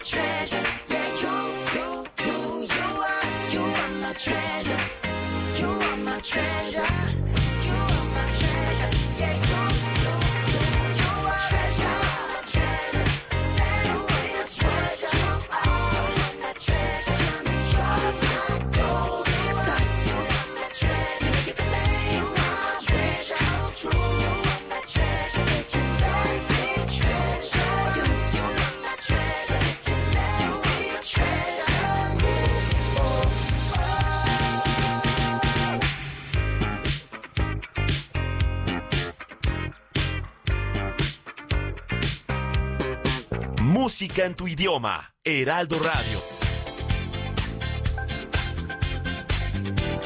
treasure. Yeah, you are my treasure. You are my treasure. You are my treasure. Yeah, you are treasure. My treasure. You are my treasure. You are my treasure. You are my golden sun. You are my treasure. You can make my treasure come true. You are my treasure. You let me treasure you. You are my treasure. You let me treasure you. Música en tu idioma. Heraldo Radio.